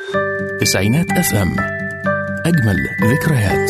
تسعينات اف ام، اجمل ذكريات.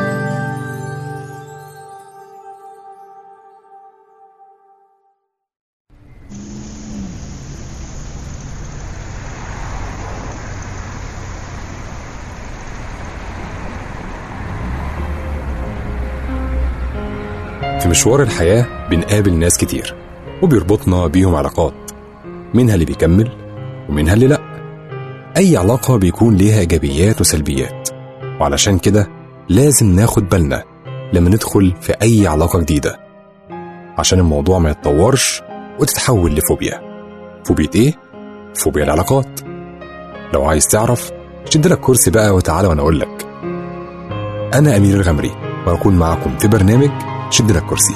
في مشوار الحياة بنقابل ناس كتير وبيربطنا بيهم علاقات، منها اللي بيكمل ومنها اللي لأ. أي علاقة بيكون ليها إيجابيات وسلبيات، وعلشان كده لازم ناخد بالنا لما ندخل في أي علاقة جديدة عشان الموضوع ما يتطورش وتتحول لفوبيا. فوبيا إيه؟ فوبيا العلاقات. لو عايز تعرف شد لك كرسي بقى وتعالى وأنا أقول لك. أنا أمير الغمري وأكون معكم في برنامج شد لك كرسي.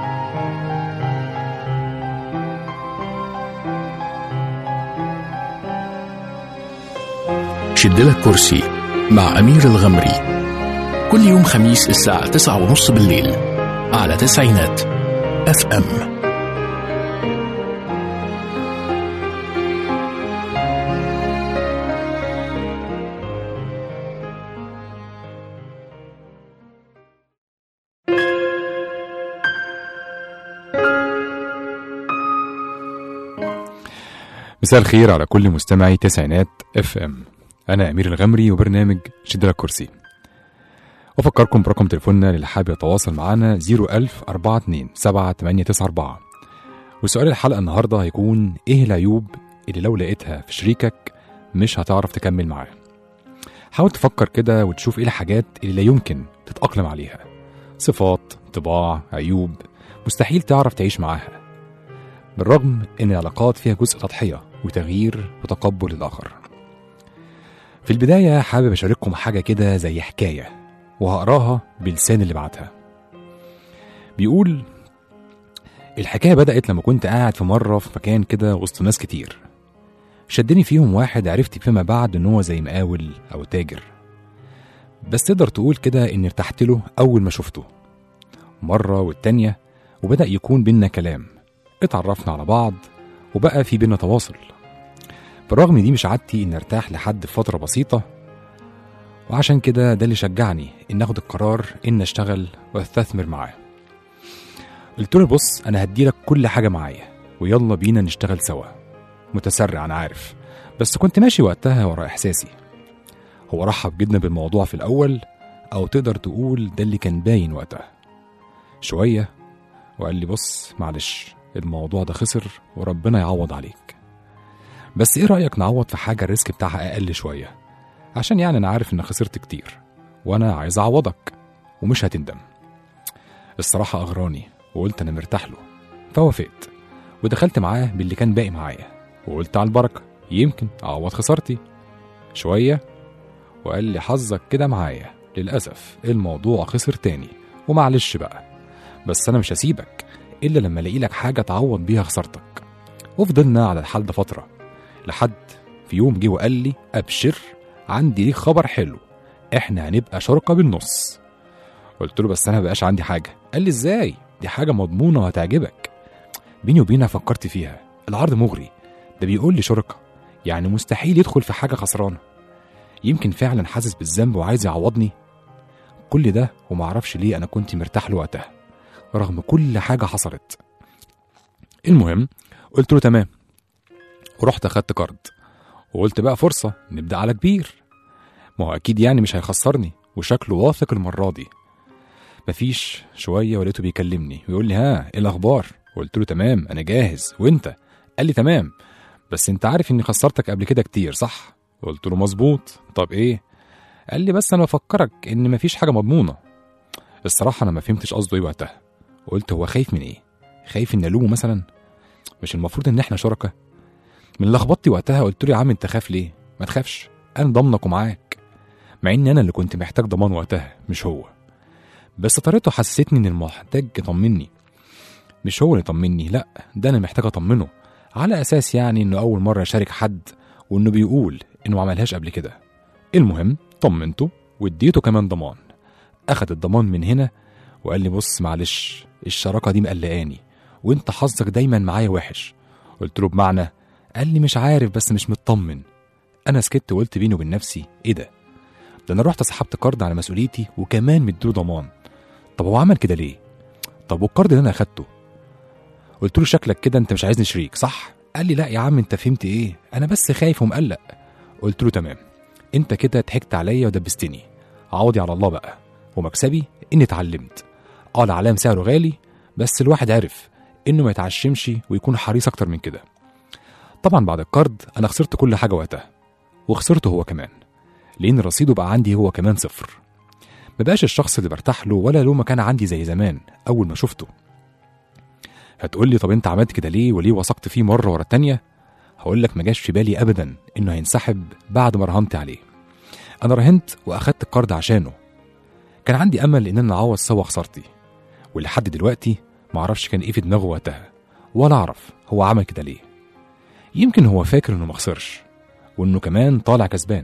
شد لك كرسي مع أمير الغمري، كل يوم خميس الساعة 9:30 بالليل على تسعينات اف ام. مساء الخير على كل مستمعي تسعينات اف ام. انا امير الغمري وبرنامج شد لك كرسي. وافكركم برقم تليفوننا اللي حابب يتواصل معنا 010427894. وسؤال الحلقه النهارده هيكون ايه العيوب اللي لو لقيتها في شريكك مش هتعرف تكمل معاه. حاول تفكر كده وتشوف ايه الحاجات اللي لا يمكن تتأقلم عليها، صفات، طباع، عيوب مستحيل تعرف تعيش معاها، بالرغم ان العلاقات فيها جزء تضحية وتغيير وتقبل الآخر. في البداية حابب أشارككم حاجة كده زي حكاية، وهقراها بلسان اللي بعتها. بيقول: الحكاية بدأت لما كنت قاعد في مرة في مكان كده وسط ناس كتير، شدني فيهم واحد عرفت فيما بعد إن هو زي مقاول أو تاجر، بس تقدر تقول كده إن ارتحت له أول ما شفته مرة والتانية، وبدأ يكون بينا كلام، اتعرفنا على بعض وبقى في بينا تواصل. بالرغم دي مش عادتي إن ارتاح لحد في فترة بسيطة، وعشان كده ده اللي شجعني إن أخد القرار إن أشتغل وأستثمر معاه. قلت له: بص، أنا هديلك كل حاجة معايا ويلا بينا نشتغل سوا. متسرع أنا عارف، بس كنت ماشي وقتها ورا إحساسي. هو رحب جدا بالموضوع في الأول، أو تقدر تقول ده اللي كان باين وقتها شوية، وقال لي: بص معلش، الموضوع ده خسر وربنا يعوض عليك، بس ايه رأيك نعوض في حاجة الريسك بتاعها أقل شوية، عشان يعني أنا عارف إن خسرت كتير وأنا عايز أعوضك ومش هتندم. الصراحة أغراني وقلت أنا مرتاح له، فوافقت ودخلت معاه باللي كان باقي معايا، وقلت على البركة يمكن أعوض خسارتي شوية. وقال لي: حظك كده معايا، للأسف الموضوع خسر تاني ومعلش بقى، بس أنا مش هسيبك إلا لما ألاقي لك حاجة تعوض بيها خسارتك. وفضلنا على الحال ده فترة، لحد في يوم جه وقال لي: أبشر، عندي ليك خبر حلو، إحنا هنبقى شركة بالنص. قلت له: بس أنا مبقاش عندي حاجة. قال لي: إزاي؟ دي حاجة مضمونة وهتعجبك. بيني وبينها فكرت فيها، العرض مغري، ده بيقول لي شركة، يعني مستحيل يدخل في حاجة خسرانة. يمكن فعلا حاسس بالذنب وعايز يعوضني. كل ده ومعرفش ليه أنا كنت مرتاح له وقتها رغم كل حاجة حصلت. المهم قلت له تمام، ورحت أخدت كارد وقلت بقى فرصة نبدأ على كبير، ما هو أكيد يعني مش هيخسرني وشكله واثق المرة دي. مفيش شوية ولقيته بيكلمني ويقول لي: ها إيه الأخبار؟ قلت له: تمام أنا جاهز، وإنت؟ قال لي: تمام، بس أنت عارف إني خسرتك قبل كده كتير صح؟ قلت له: مظبوط. طب إيه؟ قال لي: بس أنا بفكرك إن مفيش حاجة مضمونة. الصراحة أنا ما فهمتش قصده إيه وقتها. قلت: هو خايف من إيه؟ خايف إن ألومه مثلا؟ مش المفروض إن إحنا شركة؟ من لخبطتي وقتها قلت له: يا عم أنت خاف ليه؟ ما تخافش، أنا ضمنك ومعاك. مع إن أنا اللي كنت محتاج ضمان وقتها مش هو، بس طريقته حسستني إن المحتاج يطمني، مش هو اللي يطمني، لأ ده أنا محتاج أطمنه، على أساس يعني إنه أول مرة يشارك حد وإنه بيقول إنه ما عملهاش قبل كده. المهم طمنته واديته كمان ضمان. أخد الضمان من هنا وقال لي: بص معلش، الشراكة دي مقلقاني وانت حظك دايما معايا وحش. قلت له: بمعنى؟ قال لي: مش عارف بس مش مطمن. أنا سكت وقلت بيني وبين نفسي إيه ده أنا رحت سحبت قرض على مسؤوليتي وكمان مديله ضمان. طب هو عمل كده ليه؟ طب والقرض اللي أنا أخدته؟ قلت له شكلك كده أنت مش عايزني شريك صح؟ قال لي لا يا عم أنت فهمت إيه، أنا بس خايف ومقلق. قلت له تمام، أنت كده ضحكت عليا ودبستني، عوضي على الله بقى، ومكسبي إني اتعلمت. العلام سعره غالي، بس الواحد عرف إنه ما يتعشمش ويكون حريص أكتر من كده. طبعا بعد القرض أنا خسرت كل حاجة وقتها، وخسرته هو كمان، لأن رصيده بقى عندي هو كمان صفر. مبقاش الشخص اللي برتاح له ولا له مكان عندي زي زمان أول ما شفته. هتقول لي طب أنت عملت كده ليه وليه وثقت فيه مرة ورا التانية؟ هقول لك ما جاش في بالي أبدا إنه هينسحب بعد ما رهنت عليه. أنا رهنت وأخدت القرض عشانه، كان عندي أمل إننا نعوض سوا خسارتي، ولحد دلوقتي معرفش كان إيه في دماغه وقتها، ولا أعرف هو عمل كده ليه. يمكن هو فاكر إنه مخسرش وإنه كمان طالع كسبان،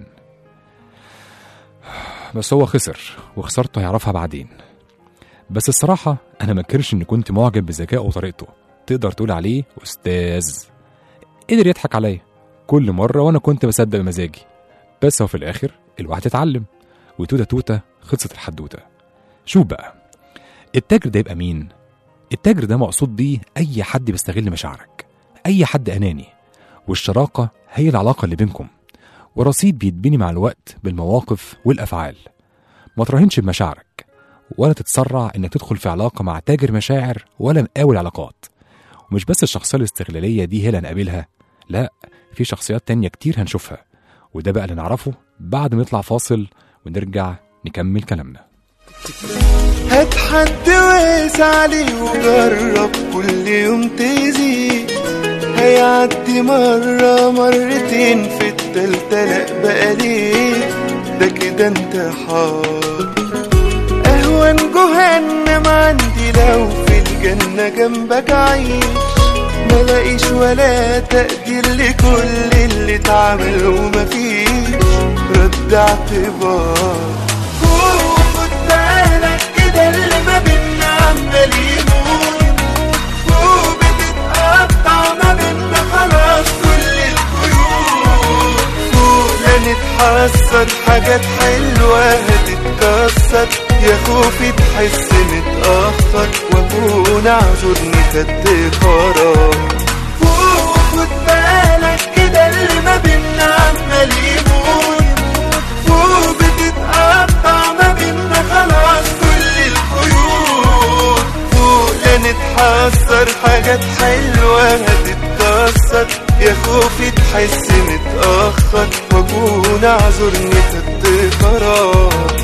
بس هو خسر وخسارته هيعرفها بعدين. بس الصراحة أنا ما انكرش إني كنت معجب بذكائه وطريقته، تقدر تقول عليه أستاذ. قدر يضحك عليا كل مرة وأنا كنت بصدق بمزاجي، بس هو في الآخر الواحد اتعلم، وتوتة توتة خلصت الحدوتة. شوف بقى، التاجر ده يبقى مين؟ التاجر ده مقصود بيه أي حد بيستغل مشاعرك، أي حد أناني، والشراكة هي العلاقة اللي بينكم، ورصيد بيتبني مع الوقت بالمواقف والأفعال. ما تراهنش بمشاعرك، ولا تتسرع إنك تدخل في علاقة مع تاجر مشاعر ولا مقاول علاقات. ومش بس الشخصية الاستغلالية دي هي اللي هنقابلها، لا، في شخصيات تانية كتير هنشوفها، وده بقى اللي نعرفه بعد ما نطلع فاصل ونرجع نكمل كلامنا. هات حد وقس عليه وجرب كل يوم تزيد، هيعدي مرة مرتين في التالتة لأ بقى ليه، ده كده انتحار. أهون جهنم عندي لو في الجنة جنبك عيش، ملاقيش ولا تقدير لكل اللي اتعمل ومفيش رد اعتبار. وخد بالك كده اللي ما بينا عمال يموت، وبتتقطع ما بينا خلاص كل الخيوط. لا نتحسر حاجات حلوة هتتكسر، يا خوفي تحس متأخر واكون اعذرني خدت قرار. وخد بالك كده اللي ما بينا عمال يموت، وبتتقطع ما بينا خلاص كل الخيوط. لا نتحسر حاجات حلوة هتتكسر، يا خوفي تحس متأخر واكون اعذرني خدت قرار.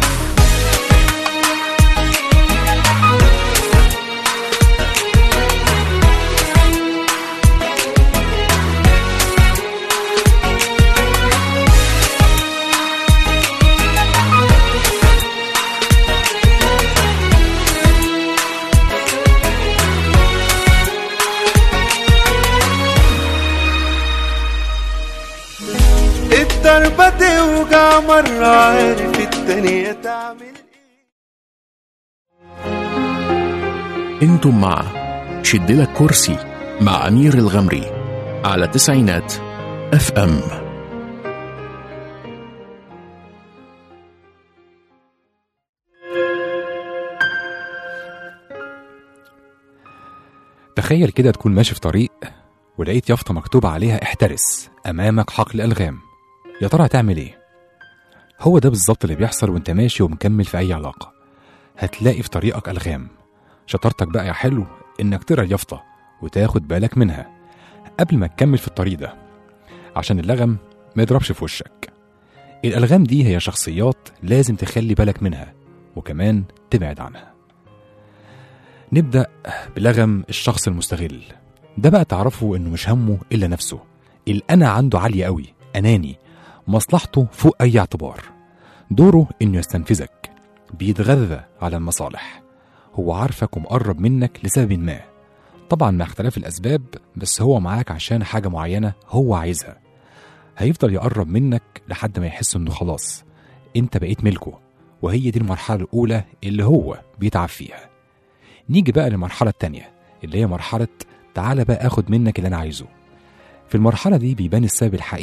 الضربة توجع مرة عارف التانية تعمل ايه. انتم مع شدلك كرسي مع أمير الغمري على تسعينات FM. تخيل كده تكون ماشي في طريق ولقيت يافطة مكتوب عليها احترس، أمامك حقل ألغام. يا ترى هتعمل ايه؟ هو ده بالظبط اللي بيحصل وانت ماشي ومكمل في أي علاقة. هتلاقي في طريقك ألغام، شطارتك بقى يا حلو إنك تقرا اليافطة وتاخد بالك منها قبل ما تكمل في الطريق ده، عشان اللغم ما يضربش في وشك. الألغام دي هي شخصيات لازم تخلي بالك منها وكمان تبعد عنها. نبدأ بلغم الشخص المستغل. ده بقى تعرفه إنه مش همه إلا نفسه، الأنا عنده عالية قوي، أناني، مصلحته فوق أي اعتبار، دوره إنه يستنفذك، بيتغذى على المصالح. هو عارفك ومقرب منك لسبب ما، طبعا مع اختلاف الأسباب، بس هو معاك عشان حاجة معينة هو عايزها. هيفضل يقرب منك لحد ما يحس إنه خلاص أنت بقيت ملكه، وهي دي المرحلة الأولى اللي هو بيتعب فيها. نيجي بقى للمرحلة التانية اللي هي مرحلة تعالى بقى أخد منك اللي أنا عايزه. في المرحلة دي بيبان السبب الحقيقي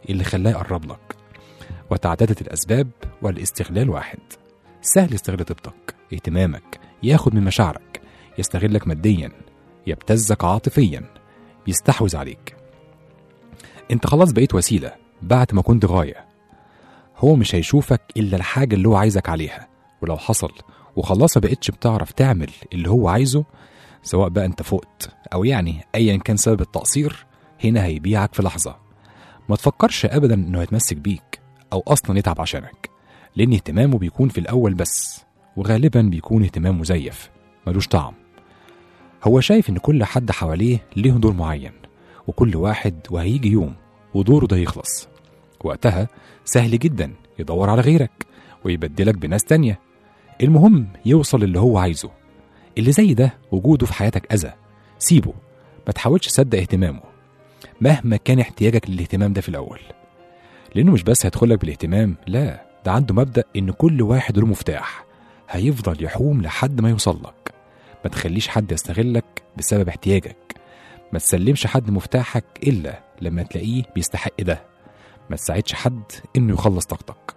اللي خلاه يقرب لك. وتعددت الأسباب والاستغلال واحد. سهل يستغل طيبتك، اهتمامك، ياخد من مشاعرك، يستغلك ماديا، يبتزك عاطفيا، بيستحوذ عليك. انت خلاص بقيت وسيلة بعد ما كنت غاية. هو مش هيشوفك إلا الحاجة اللي هو عايزك عليها، ولو حصل وخلاص ما بقيتش بتعرف تعمل اللي هو عايزه، سواء بقى انت فقت أو يعني أيا كان سبب التقصير، هنا هيبيعك في لحظة. ما تفكرش أبدا إنه هيتمسك بيك أو أصلا يتعب عشانك، لأن اهتمامه بيكون في الأول بس، وغالبا بيكون اهتمام مزيف ملوش طعم. هو شايف إن كل حد حواليه ليه دور معين، وكل واحد وهيجي يوم ودوره ده يخلص. وقتها سهل جدا يدور على غيرك ويبدلك بناس تانية، المهم يوصل اللي هو عايزه. اللي زي ده وجوده في حياتك أذى، سيبه، ما تحاولش تصدق اهتمامه مهما كان احتياجك للاهتمام ده في الأول، لأنه مش بس هيدخلك بالاهتمام، لا، ده عنده مبدأ إن كل واحد له مفتاح هيفضل يحوم لحد ما يوصلك. ما تخليش حد يستغلك بسبب احتياجك، ما تسلمش حد مفتاحك إلا لما تلاقيه بيستحق ده، ما تساعدش حد إنه يخلص طاقتك.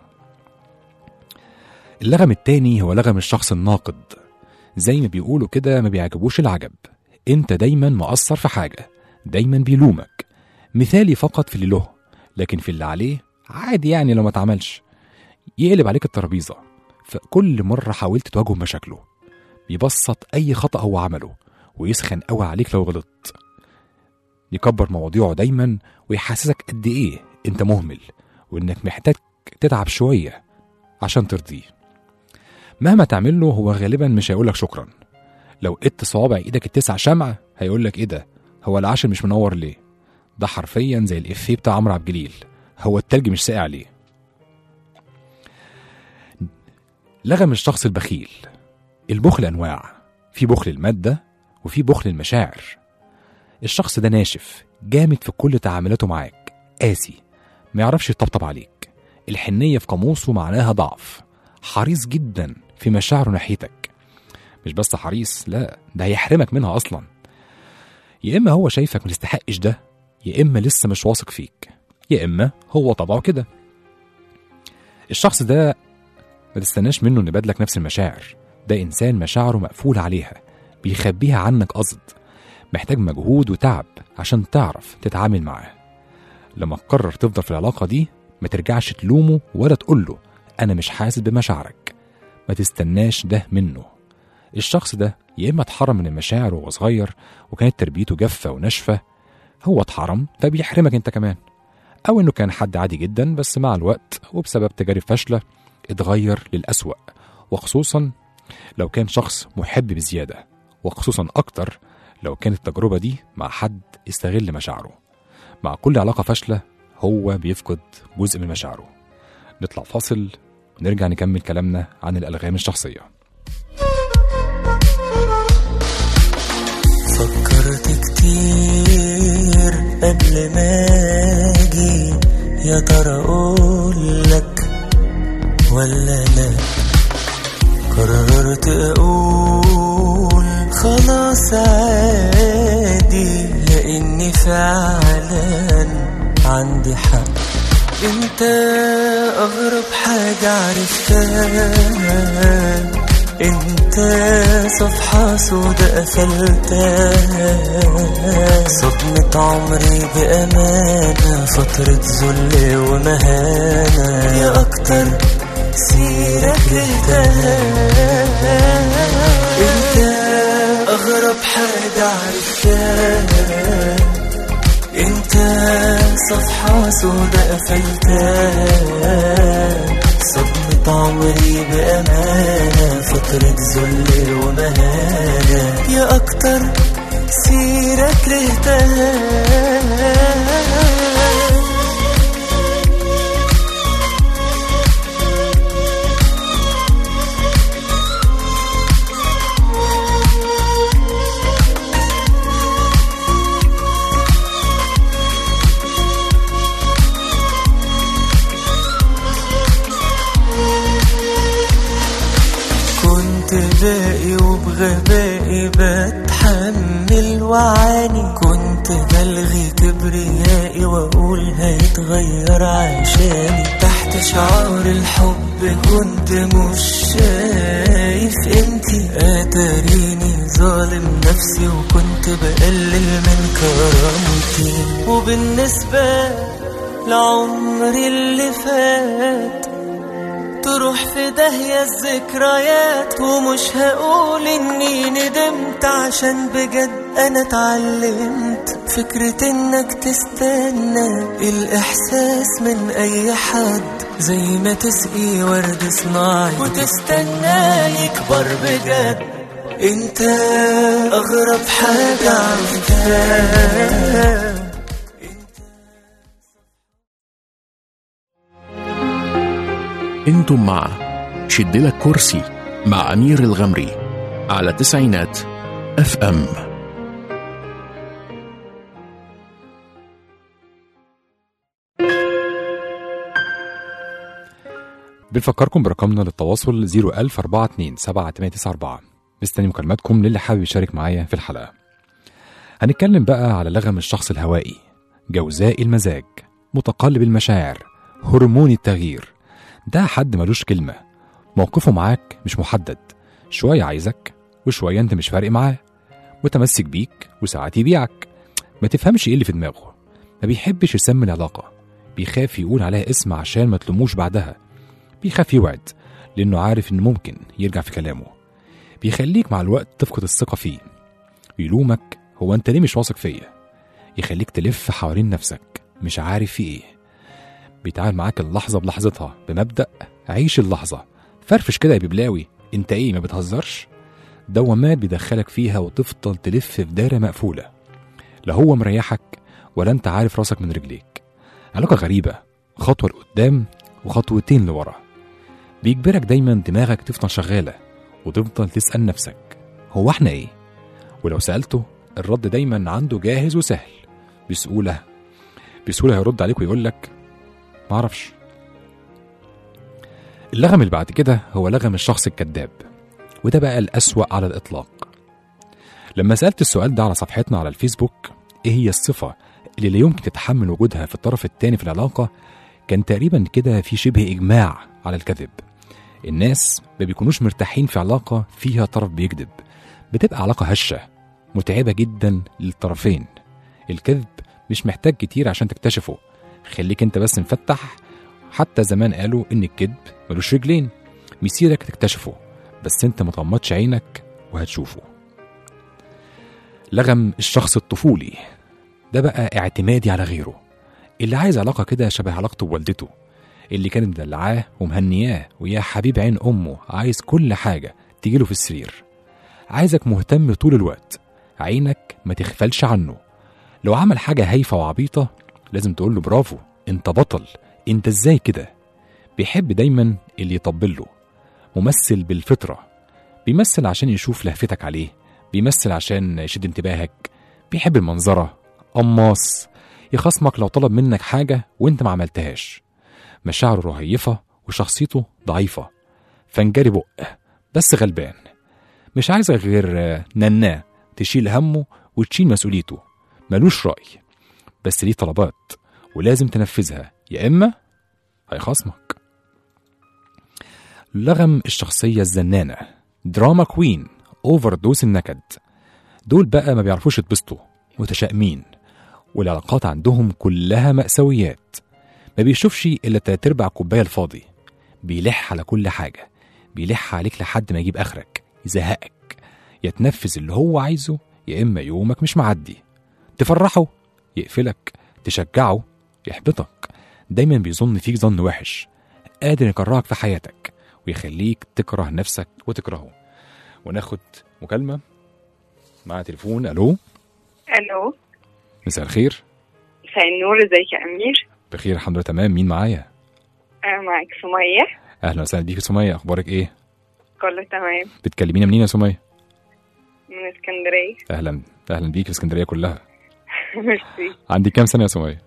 اللغم التاني هو لغم الشخص الناقد. زي ما بيقولوا كده، ما بيعجبوش العجب. انت دايما مقصر في حاجة، دايما بيلومك، مثالي فقط في اللي له، لكن في اللي عليه عادي يعني لو ما تعملش. يقلب عليك الترابيزة فكل مرة حاولت تواجه مشاكله، بيبسط أي خطأ هو عمله ويسخن قوي عليك لو غلطت، يكبر مواضيعه دايما ويحسسك قد إيه انت مهمل وإنك محتاج تتعب شوية عشان ترضيه. مهما تعمله هو غالبا مش هيقولك شكرا. لو قدت صوابع ايدك التسع شمعة هيقولك ايه ده، هو العشر مش منور ليه؟ ده حرفيا زي الإفيه بتاع عمرو عبد الجليل، هو التلج مش ساقع ليه؟ لغم الشخص البخيل. البخل أنواع، في بخل المادة وفي بخل المشاعر. الشخص ده ناشف جامد في كل تعاملاته معاك، قاسي، ما يعرفش يطبطب عليك. الحنية في قاموسه معناها ضعف، حريص جدا في مشاعره ناحيتك. مش بس حريص، لا، ده هيحرمك منها أصلا. يا إما هو شايفك متستحقش ده، يا إما لسه مش واثق فيك، يا إما هو طبعه كده. الشخص ده ما تستناش منه إنه يبادلك نفس المشاعر. ده إنسان مشاعره مقفول عليها، بيخبيها عنك قصد، محتاج مجهود وتعب عشان تعرف تتعامل معاه. لما تقرر تفضل في العلاقة دي، ما ترجعش تلومه ولا تقوله أنا مش حاسس بمشاعرك. ما تستناش ده منه. الشخص ده يا إما اتحرم من المشاعر وهو صغير وكانت تربيته جافة وناشفة، هو اتحرم فبيحرمك انت كمان، أو إنه كان حد عادي جدا بس مع الوقت وبسبب تجارب فاشلة اتغير للأسوأ، وخصوصا لو كان شخص محب بزيادة، وخصوصا أكتر لو كانت التجربة دي مع حد استغل مشاعره. مع كل علاقة فاشلة هو بيفقد جزء من مشاعره. نطلع فاصل ونرجع نكمل كلامنا عن الألغام الشخصية. فكرت كتير قبل ما اجي، يا ترى اقولك ولا لا؟ قررت اقول خلاص عادي، لاني فعلا عندي حق. انت اغرب حاجة عرفتها، انت صفحة سودة قفلتها، صدمة عمري بأمانة، فترة ذل ومهانة، يا أكتر سيرة كرهتها. انت أغرب حاجة عرفتها، انت صفحة سودة قفلتها، صدمة عمري بأمانة، فترة ذل ومهانة، يا أكتر سيرة كرهتها. باقي وبغبائي بتحمل وعاني، كنت بلغي كبريائي واقول هيتغير عشاني. تحت شعار الحب كنت مش شايف انتي، اتاريني ظالم نفسي وكنت بقلل من كرامتي. وبالنسبة لعمري اللي فات تروح في داهية الذكريات، ومش هقول اني ندمت عشان بجد انا اتعلمت فكرة انك تستنى الاحساس من اي حد، زي ما تسقي ورد صناعي وتستنى يكبر بجد. انت اغرب حاجة عرفتها. انتم مع شدلك كرسي مع أمير الغمري على تسعينات FM. بنفكركم برقمنا للتواصل 010427894. مستني مكالماتكم للي حابب يشارك معايا في الحلقة. هنتكلم بقى على لغم الشخص الهوائي، جوزاء المزاج، متقلب المشاعر، هرمون التغيير. ده حد ملوش كلمة، موقفه معاك مش محدد، شوية عايزك وشوية انت مش فارق معاه، متمسك بيك وساعات يبيعك. ما تفهمش ايه اللي في دماغه، ما بيحبش يسمي العلاقة، بيخاف يقول عليها اسم عشان ما تلوموش بعدها، بيخاف يوعد لانه عارف ان ممكن يرجع في كلامه، بيخليك مع الوقت تفقد الثقة فيه، يلومك هو انت ليه مش واثق فيا، يخليك تلف حوالين نفسك مش عارف في ايه. بيتعامل معاك اللحظة بلحظتها بمبدأ عيش اللحظة، فرفش كده يا ببلاوي، انت ايه ما بتهزرش؟ دوامات بيدخلك فيها وتفضل تلف في دايرة مقفولة، لا هو مريحك ولا انت عارف راسك من رجليك. علاقة غريبة، خطوة لقدام وخطوتين لورا، بيجبرك دايما دماغك تفضل شغالة وتفضل تسأل نفسك هو احنا ايه؟ ولو سألته الرد دايما عنده جاهز وسهل، بسهولة هيرد عليك ويقولك معرفش. اللغم اللي بعد كده هو لغم الشخص الكذاب، وده بقى الأسوأ على الإطلاق. لما سألت السؤال ده على صفحتنا على الفيسبوك، ايه هي الصفة اللي لا يمكن تتحمل وجودها في الطرف التاني في العلاقة، كان تقريبا كده في شبه إجماع على الكذب. الناس ما بيكونوش مرتاحين في علاقة فيها طرف بيكذب، بتبقى علاقة هشة متعبة جدا للطرفين. الكذب مش محتاج كتير عشان تكتشفه، خليك انت بس مفتح. حتى زمان قالوا ان الكذب ملوش رجلين، مسيرك تكتشفه بس انت مطمتش عينك وهتشوفه. لغم الشخص الطفولي، ده بقى اعتمادي على غيره، اللي عايز علاقة كده شبه علاقته بوالدته، اللي كانت مدلعاه ومهنياه ويا حبيب عين أمه، عايز كل حاجة تجيله في السرير، عايزك مهتم طول الوقت، عينك ما تغفلش عنه. لو عمل حاجة هايفة وعبيطة لازم تقوله برافو، انت بطل، انت ازاي كده. بيحب دايما اللي يطبله، ممثل بالفطرة، بيمثل عشان يشوف لهفتك عليه، بيمثل عشان يشد انتباهك، بيحب المنظرة، قماص، يخصمك لو طلب منك حاجة وانت ما عملتهاش. مشاعره رهيفة وشخصيته ضعيفة، فنجري بق بس غلبان، مش عايزك غير نناه تشيل همه وتشيل مسؤوليته، ملوش رأي بس ليه طلبات ولازم تنفذها يا إما هيخصمك. لغم الشخصية الزنانة، دراما كوين، اوفر دوس النكد، دول بقى ما بيعرفوش يتبسطوا، متشائمين، والعلاقات عندهم كلها مأساويات، ما بيشوفش إلا 3/4 كوباية الفاضي، بيلح على كل حاجة، بيلح عليك لحد ما يجيب آخرك، يزهقك، يتنفذ اللي هو عايزه يا إما يومك مش معدي، تفرحه يقفلك، تشجعه يحبطك، دايما بيظن فيك ظن وحش، قادر يكرهك في حياتك ويخليك تكره نفسك وتكرهه. وناخد مكالمة مع تليفون. ألو. الو، مساء الخير. مساء النور، ازيك يا امير؟ بخير الحمد لله تمام. مين معايا؟ معاك سمية. اهلا وسهلا بيك سمية، اخبارك ايه؟ كله تمام. بتكلمينا منين يا سمية؟ من اسكندرية. اهلا بيك في اسكندرية كلها. ميرسي. عندي كام سنة يا سمية؟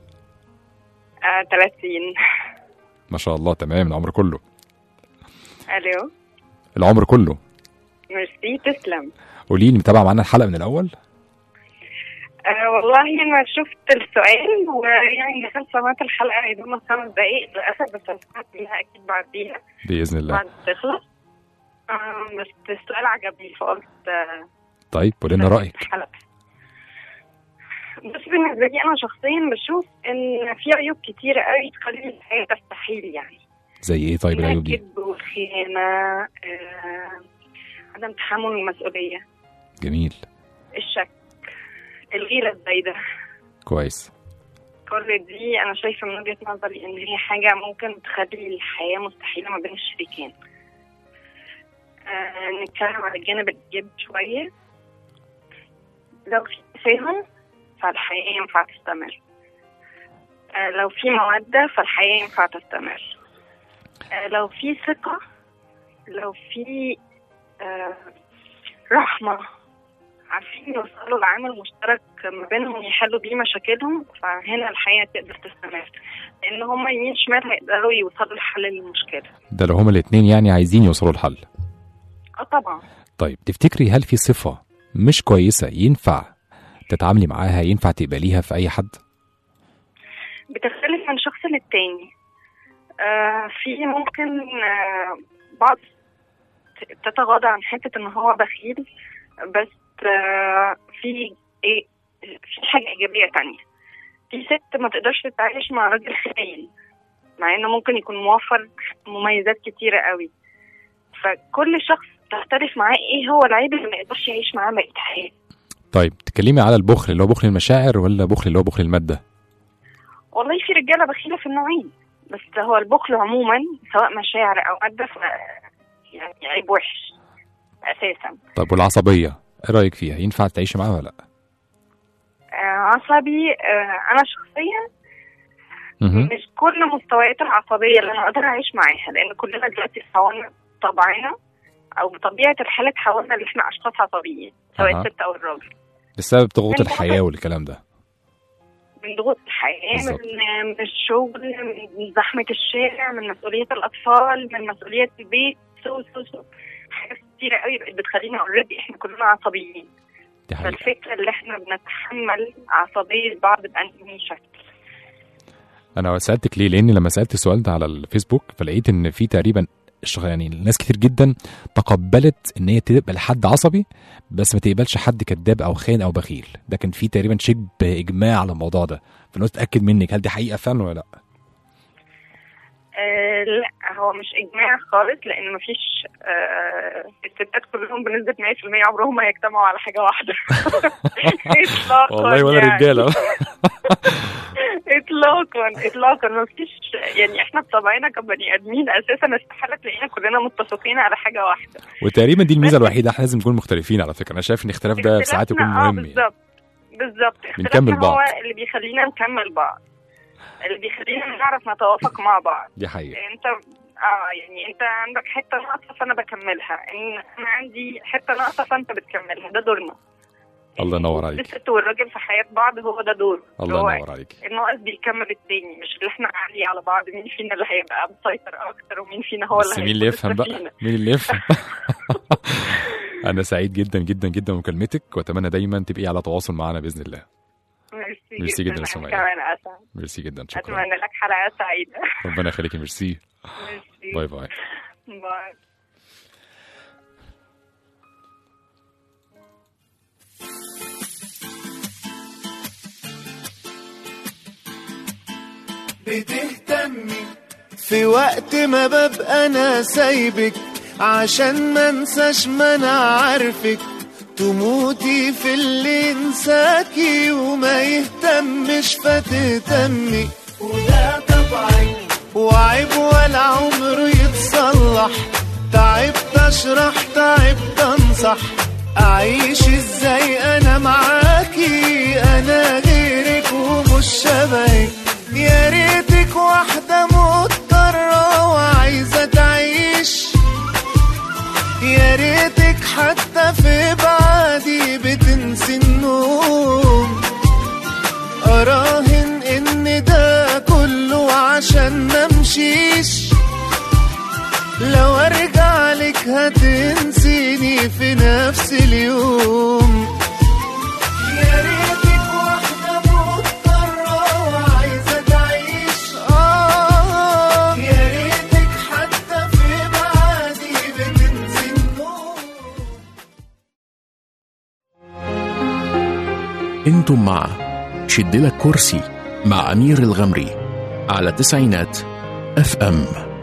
30. ما شاء الله تمام، العمر كله. الو. العمر كله. ميرسي، تسلم. قولي لي، متابعة معانا الحلقة من الأول؟ والله أنا شفت السؤال ويعني دخلت سمعت الحلقة يا دوب 5 دقايق للأسف، بس هسمعها كلها أكيد بعديها باذن الله. بعد تخلص. بس السؤال عجبني فقلت طيب قول لنا رايك. الحلقة. بس بالنسبة لي أنا شخصيا بشوف إن في عيوب كتيرة قوي تخلي الحياة تستحيل يعني. زي ايه طيب العيوب دي؟ الكذب والخيانة، عدم تحمل المسؤولية، جميل. الشك، الغيرة الزايدة. كويس. كل دي أنا شايفة من وجهة نظري إن هي حاجة ممكن تخلي الحياة مستحيلة ما بين الشريكين. نتكلم على الجانب الإيجابي شوية. لو في تفاهم فالحياة ينفع تستمر. لو في مودة فالحياة ينفع تستمر. لو في ثقة، لو في رحمة، عارفين يوصلوا لعامل مشترك ما بينهم يحلوا بيه مشاكلهم، فهنا الحياة تقدر تستمر، لأن هما يمين شمال هيقدروا يوصلوا لحل المشكلة. ده لو هما الاتنين يعني عايزين يوصلوا لحل. طبعا. طيب تفتكري هل في صفة مش كويسة ينفع تتعاملي معاها، ينفع تقبليها في أي حد؟ بتختلف من شخص للتاني. في ممكن بعض تتغاضى عن حتة ان هو بخيل، بس في حاجة إيجابية تانية. في ست ما تقدرش تتعايش مع راجل خاين مع انه ممكن يكون موفر مميزات كتيرة قوي، فكل شخص تختلف معاه ايه هو العيب اللي ما يقدرش يعيش معاه بقية حياته. طيب تكلمي على البخل اللي هو بخل المشاعر ولا بخل اللي هو بخل المادة؟ والله في رجالة بخيلة في النوعين، بس هو البخل عموما سواء مشاعر او مادة يعني عيب وحش اساسا. طب والعصبية ايه رأيك فيها، ينفع تعيش معاها ولا لا؟ عصبي، انا شخصيا مش كل مستويات العصبية اللي انا اقدر اعيش معاها، لان كلنا دلوقتي تحولنا طبعنا او بطبيعة الحالة تحولنا ان احنا اشخاص عصبيين سواء الست او الراجل بسبب ضغوط الحياة والكلام ده، من ضغوط الحياة، من الشغل، من زحمة الشارع، من مسؤولية الأطفال، من مسؤولية البيت، حاجات كتيرة قوي بتخلينا اوريدي احنا كلنا عصبيين. فالفكرة اللي احنا بنتحمل عصبية بعض بأنهي شكل. أنا سألتك ليه؟ لأن لما سألت السؤال ده على الفيسبوك فلقيت إن في تقريبا يعني ناس كتير جدا تقبلت ان هي تقبل حد عصبي بس ما تقبلش حد كذاب او خاين او بخيل. ده كان في تقريبا شبه اجماع على الموضوع ده، فانا اتاكد منك هل دي حقيقه فعلا ولا لا؟ لا هو مش اجماع خالص، لان مفيش الستات كلهم بنسبه 100% عمرهم ما هيجتمعوا على حاجه واحده. والله ولا رجاله. اطلاقا مفيش، يعني احنا بطبعنا كبني ادمين اساسا استحاله تلاقينا كلنا متفقين على حاجه واحده، وتقريبا دي الميزه الوحيده، احنا لازم نكون مختلفين. على فكره انا شايف ان الاختلاف ده ساعات يكون مهم. بالظبط بنكمل بعض، هو اللي بيخلينا نكمل بعض، اللي بيخلينا نعرف نتوافق مع بعض. دي حقيقه. انت يعني انت عندك حته ناقصه فانا بكملها، ان انا عندي حته ناقصه فانت بتكملها، ده دورنا. الله ينور عليك. الست والراجل في حياه بعض هو ده دور. الله ينور عليك. الناقص بيكمل التاني، مش اللي احنا عالي على بعض مين فينا اللي هيبقى مسيطر اكتر ومين فينا هو اللي مين اللي يفهم بقى، مين اللي يفهم. انا سعيد جدا جدا جدا بمكالمتك، واتمنى دايما تبقي على تواصل معنا باذن الله. ميرسي جدا يا سمية. كمان اسعد. ميرسي جدا، شكرا. اتمنى لك حلقه سعيده. ربنا يخليكي. ميرسي. باي باي. باي. بتهتمي في وقت ما ببقى انا سايبك، عشان ما انساش ما انا عارفك، تموتي في اللي انساكي وما يهتمش فتهتمي، وده طبعي وعيب ولا عمره يتصلح، تعبت اشرح تعبت انصح، اعيش ازاي انا معاكي، انا غيرك ومش شبهك، يا ريتك واحدة مضطرة وعايزة تعيش، يا ريتك حتى في بعدي بتنسي النوم، أراهن إن ده كله عشان ممشيش، لو أرجع لك هتنسيني في نفس اليوم، يا ريتك انتم مع شدلك كرسي مع أمير الغمري على تسعينات FM.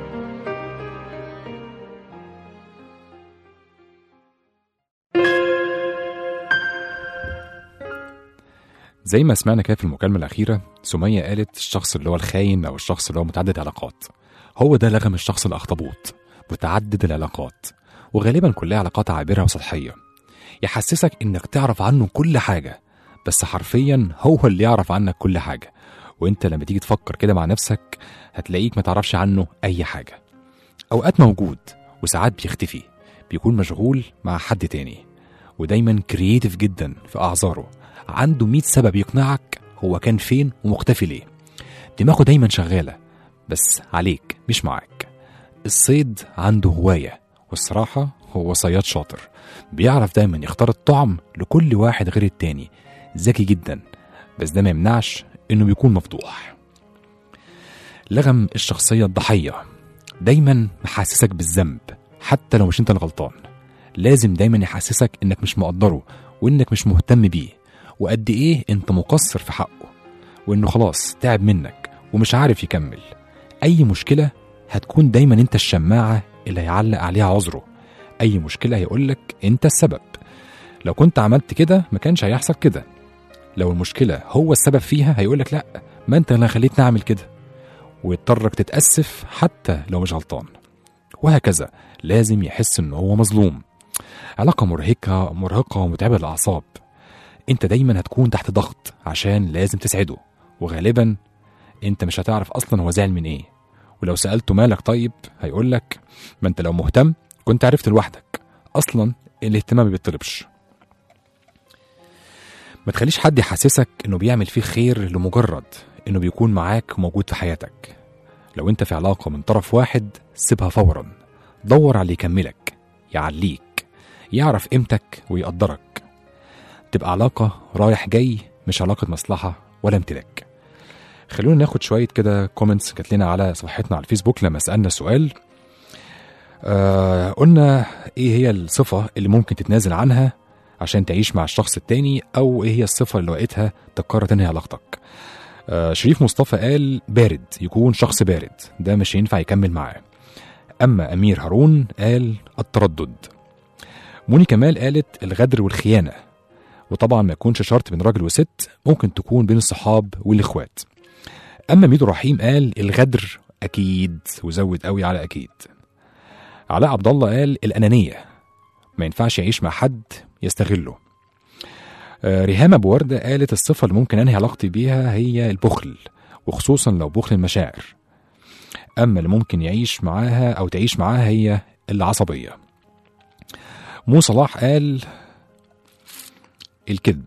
زي ما سمعنا كده في المكالمة الأخيرة، سمية قالت الشخص اللي هو الخاين أو الشخص اللي هو متعدد علاقات هو ده لغم الشخص الأخطبوط، متعدد العلاقات، وغالبا كلها علاقات عابرة وسطحية، يحسسك إنك تعرف عنه كل حاجة، بس حرفيا هو اللي يعرف عنك كل حاجة، وإنت لما تيجي تفكر كده مع نفسك هتلاقيك ما تعرفش عنه أي حاجة. أوقات موجود وساعات بيختفي، بيكون مشغول مع حد تاني، ودايما كرييتيف جدا في أعذاره، عنده 100 سبب يقنعك هو كان فين ومختفي ليه. دماغه دايما شغالة بس عليك مش معاك. الصيد عنده هواية، والصراحة هو صياد شاطر، بيعرف دايما يختار الطعم لكل واحد غير التاني، ذكي جدا، بس ده ما يمنعش انه بيكون مفضوح. لغم الشخصية الضحية، دايما محسسك بالذنب حتى لو مش انت الغلطان، لازم دايما يحسسك انك مش مقدره وانك مش مهتم بيه، وقد ايه انت مقصر في حقه، وانه خلاص تعب منك ومش عارف يكمل. اي مشكلة هتكون دايما انت الشماعة اللي هيعلق عليها عذره، اي مشكلة هيقولك انت السبب، لو كنت عملت كده ما كانش هيحصل كده، لو المشكلة هو السبب فيها هيقولك لا ما انت اللي خليتني اعمل كده، ويضطرك تتأسف حتى لو مش غلطان، وهكذا. لازم يحس انه هو مظلوم. علاقة مرهقة ومتعبة للأعصاب، انت دايما هتكون تحت ضغط عشان لازم تسعده، وغالبا انت مش هتعرف اصلا هو زعل من ايه، ولو سألته مالك طيب هيقولك ما انت لو مهتم كنت عرفت لوحدك، اصلا الاهتمام ما بيطلبش. ما تخليش حد يحسسك انه بيعمل فيه خير لمجرد انه بيكون معاك وموجود في حياتك. لو انت في علاقة من طرف واحد سيبها فورا، دور على اللي يكملك، يعليك، يعرف قيمتك ويقدرك. تبقى علاقة رايح جاي، مش علاقة مصلحة ولا امتلاك. خلونا ناخد شوية كده كومنتس جات لنا على صفحتنا على الفيسبوك لما سألنا سؤال. قلنا ايه هي الصفة اللي ممكن تتنازل عنها عشان تعيش مع الشخص التاني، او ايه هي الصفة اللي وقتها تقرر تنهي علاقتك. شريف مصطفى قال بارد، يكون شخص بارد، ده مش ينفع يكمل معاه. اما امير هارون قال التردد. موني كمال قالت الغدر والخيانة، وطبعا ما يكونش شرط بين راجل وست، ممكن تكون بين الصحاب والاخوات. اما ميدو رحيم قال الغدر اكيد، وزود قوي على اكيد. علاء عبد الله قال الانانيه، ما ينفعش يعيش مع حد يستغله. ريهام ابو ورده قالت الصفه اللي ممكن انهي علاقتي بيها هي البخل، وخصوصا لو بخل المشاعر. اما اللي ممكن يعيش معاها او تعيش معاها هي العصبيه. مو صلاح قال الكذب.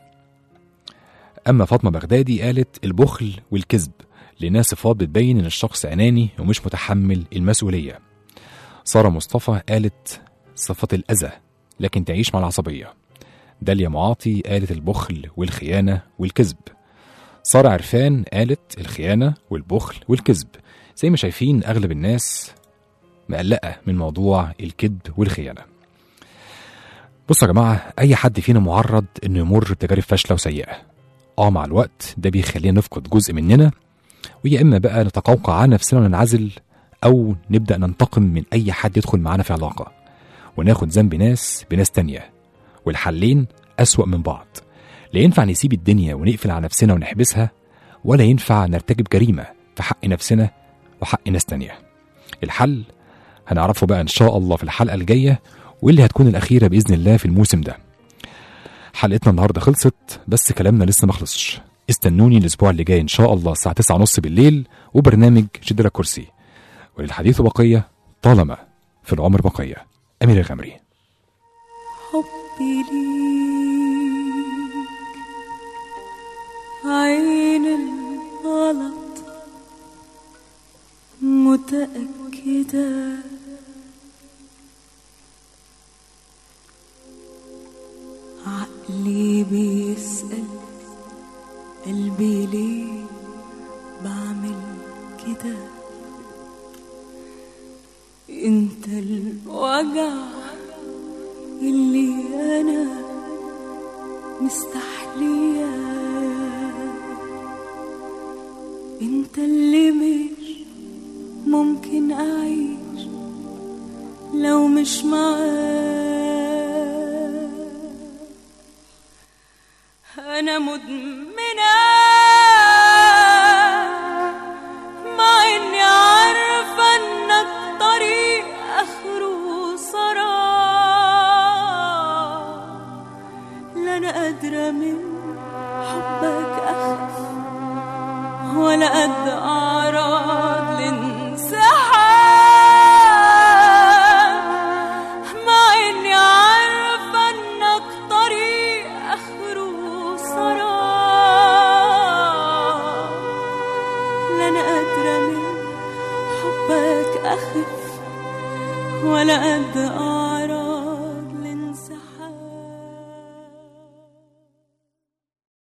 اما فاطمه بغدادي قالت البخل والكذب، لانها صفات بتبين ان الشخص اناني ومش متحمل المسؤوليه. ساره مصطفى قالت صفه الاذى لكن تعيش مع العصبيه. داليا معاطي قالت البخل والخيانه والكذب. ساره عرفان قالت الخيانه والبخل والكذب. زي ما شايفين اغلب الناس مقلقه من موضوع الكذب والخيانه. بصوا يا جماعه، اي حد فينا معرض انه يمر بتجارب فاشله وسيئه. مع الوقت ده بيخلينا نفقد جزء مننا، ويا اما بقى نتقوقع على نفسنا وننعزل، او نبدا ننتقم من اي حد يدخل معانا في علاقه، وناخد ذنب ناس بناس تانية، والحلين اسوأ من بعض. لا ينفع نسيب الدنيا ونقفل على نفسنا ونحبسها، ولا ينفع نرتكب جريمه في حق نفسنا وحق ناس تانية. الحل هنعرفه بقى ان شاء الله في الحلقه الجايه، واللي هتكون الاخيره باذن الله في الموسم ده. حلقتنا النهارده خلصت، بس كلامنا لسه ما خلصش. استنوني الاسبوع اللي جاي ان شاء الله الساعه 9:30 بالليل، وبرنامج شدلك كرسي، وللحديث بقيه طالما في العمر بقيه. امير الغمري. حبي ليك عين الغلط متأكدة، عقلي بيسأل قلبي ليه بعمل كده، انت الوجع اللي انا مستحلية انت اللي مش ممكن اعيش لو مش معاك. انا مدمنة مع اني عارفة انك طريق اخره سراب. لا انا قادرة من حبك اخف ولا قد اعراض الانسحاب، مع اني عارفة انك طريق اخره سراب. لا انا قادرة من حبك اخف ولا قد اعراض